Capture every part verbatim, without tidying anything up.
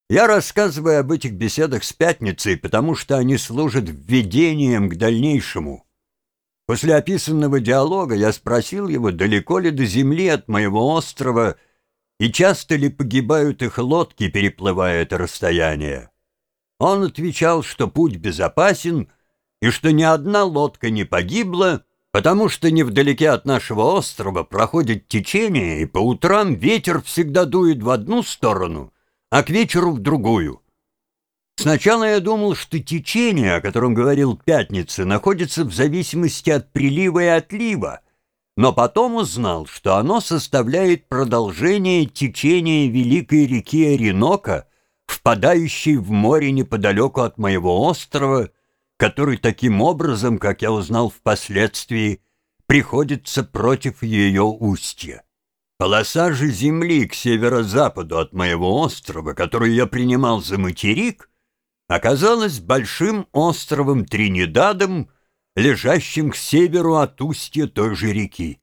Я рассказываю об этих беседах с Пятницей, потому что они служат введением к дальнейшему. После описанного диалога я спросил его, далеко ли до земли от моего острова и часто ли погибают их лодки, переплывая это расстояние. Он отвечал, что путь безопасен и что ни одна лодка не погибла, потому что невдалеке от нашего острова проходит течение, и по утрам ветер всегда дует в одну сторону, а к вечеру в другую. Сначала я думал, что течение, о котором говорил Пятница, находится в зависимости от прилива и отлива, но потом узнал, что оно составляет продолжение течения великой реки Оренока, впадающей в море неподалеку от моего острова, который таким образом, как я узнал впоследствии, приходится против ее устья. Полоса же земли к северо-западу от моего острова, который я принимал за материк, оказалась большим островом Тринидадом, лежащим к северу от устья той же реки.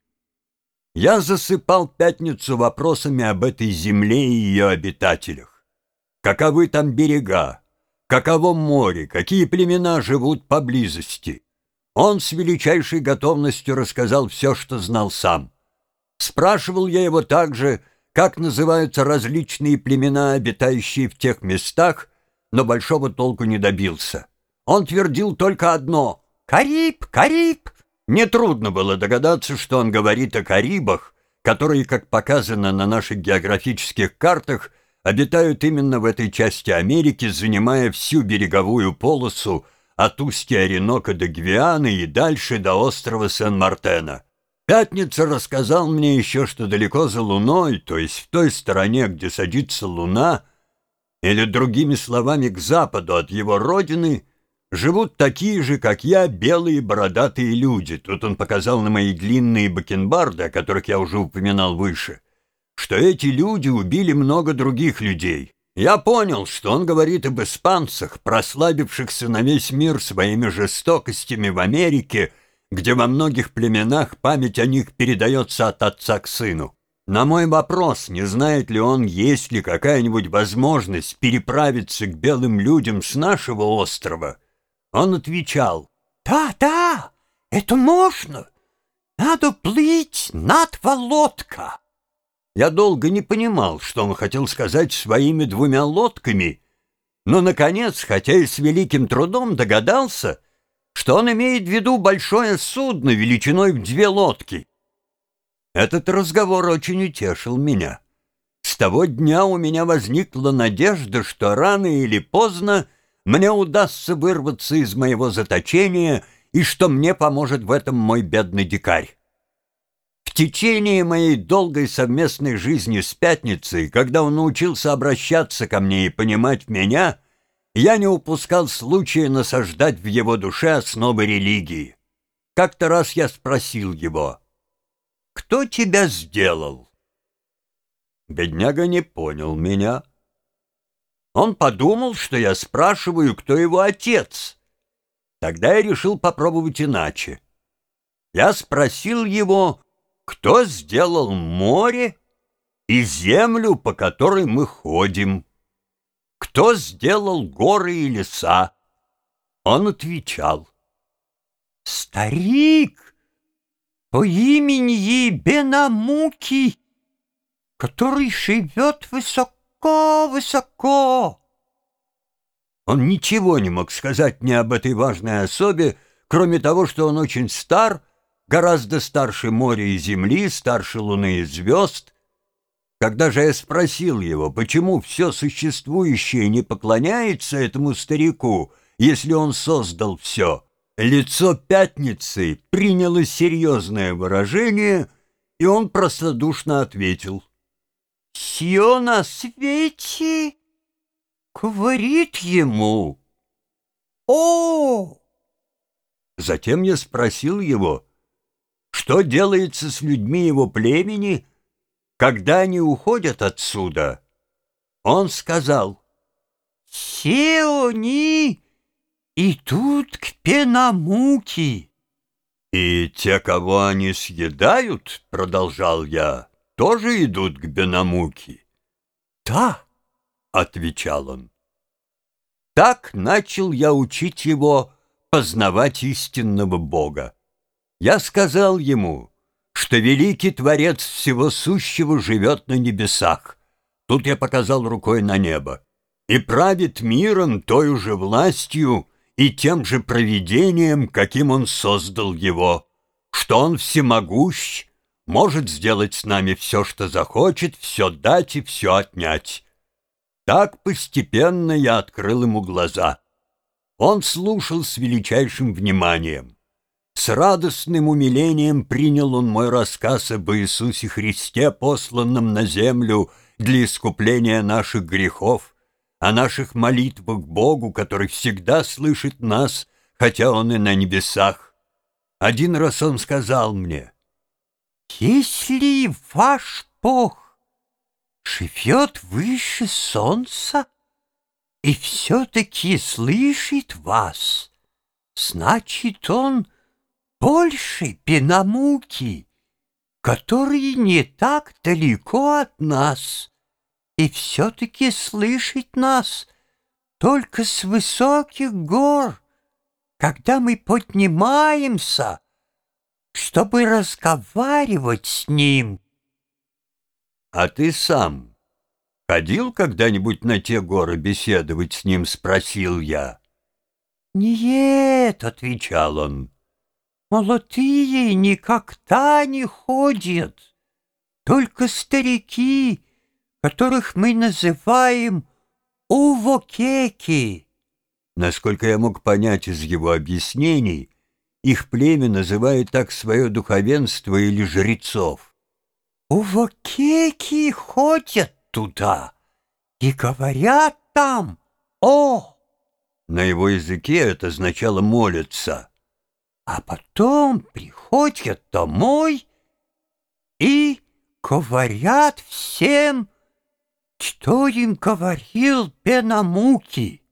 Я засыпал Пятницу вопросами об этой земле и ее обитателях. Каковы там берега? Каково море? Какие племена живут поблизости? Он с величайшей готовностью рассказал все, что знал сам. Спрашивал я его также, как называются различные племена, обитающие в тех местах, но большого толку не добился. Он твердил только одно — «Кариб! Кариб!» Нетрудно было догадаться, что он говорит о Карибах, которые, как показано на наших географических картах, обитают именно в этой части Америки, занимая всю береговую полосу от устья Оренока до Гвианы и дальше до острова Сен-Мартена. Пятница рассказал мне еще, что далеко за Луной, то есть в той стороне, где садится Луна, или, другими словами, к западу от его родины, живут такие же, как я, белые бородатые люди. Тут он показал на мои длинные бакенбарды, о которых я уже упоминал выше, что эти люди убили много других людей. Я понял, что он говорит об испанцах, прославившихся на весь мир своими жестокостями в Америке, где во многих племенах память о них передается от отца к сыну. На мой вопрос, не знает ли он, есть ли какая-нибудь возможность переправиться к белым людям с нашего острова, он отвечал: «Да, да, это можно. Надо плыть на два лодка». Я долго не понимал, что он хотел сказать своими двумя лодками, но, наконец, хотя и с великим трудом, догадался, что он имеет в виду большое судно величиной в две лодки. Этот разговор очень утешил меня. С того дня у меня возникла надежда, что рано или поздно мне удастся вырваться из моего заточения и что мне поможет в этом мой бедный дикарь. В течение моей долгой совместной жизни с Пятницей, когда он научился обращаться ко мне и понимать меня, я не упускал случая насаждать в его душе основы религии. Как-то раз я спросил его: «Кто тебя сделал?» Бедняга не понял меня. Он подумал, что я спрашиваю, кто его отец. Тогда я решил попробовать иначе. Я спросил его, кто сделал море и землю, по которой мы ходим? Кто сделал горы и леса? Он отвечал: «Старик по имени Бенамуки, который живет высоко-высоко». Он ничего не мог сказать мне об этой важной особе, кроме того, что он очень стар, гораздо старше моря и земли, старше луны и звезд. Когда же я спросил его, почему все существующее не поклоняется этому старику, если он создал все, лицо Пятницы приняло серьезное выражение, и он простодушно ответил: «Все на свете говорит ему. О!» Затем я спросил его, что делается с людьми его племени, когда они уходят отсюда. Он сказал: «Все они идут к Пенамуки». «И те, кого они съедают, — продолжал я, — тоже идут к Бенамуки?» «Да, отвечал он. Так начал я учить его познавать истинного Бога. Я сказал ему, что великий Творец всего сущего живет на небесах. Тут я показал рукой на небо. И правит миром той же властью и тем же провидением, каким он создал его, что он всемогущ, может сделать с нами все, что захочет, все дать и все отнять. Так постепенно я открыл ему глаза. Он слушал с величайшим вниманием. С радостным умилением принял он мой рассказ об Иисусе Христе, посланном на землю для искупления наших грехов, о наших молитвах Богу, который всегда слышит нас, хотя Он и на небесах. Один раз он сказал мне: «Если ваш Бог живет выше солнца и все-таки слышит вас, значит, Он больше Пенамуки, который не так далеко от нас, и все-таки слышит нас только с высоких гор, когда мы поднимаемся, чтобы разговаривать с Ним». «А ты сам ходил когда-нибудь на те горы беседовать с Ним?» — спросил я. «Нет», — отвечал он, — «молодые никогда не ходят, только старики, которых мы называем увокеки». Насколько я мог понять из его объяснений, их племя называет так свое духовенство или жрецов. Увокеки ходят туда и говорят там «О». На его языке это означало «молятся». А потом приходят домой и говорят всем, что им говорил Пенамуки.